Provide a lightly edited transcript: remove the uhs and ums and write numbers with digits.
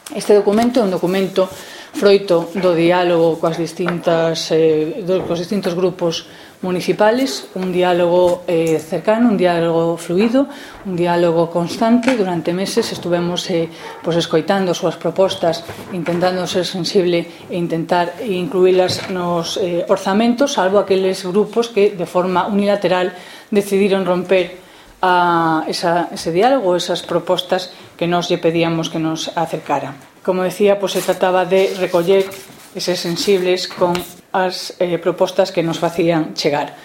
Este documento é un documento froito do diálogo cos distintos grupos municipales, un diálogo cercano, un diálogo fluido, un diálogo constante. Durante meses estuvemos escoitando as súas propostas, intentando ser sensible e intentar incluílas nos orzamentos, salvo aqueles grupos que de forma unilateral decidiron romper ese diálogo, esas propostas que nós lle pedíamos que nos acercara. Como decía, se trataba de recoller e ser sensibles con as propostas que nos facían chegar.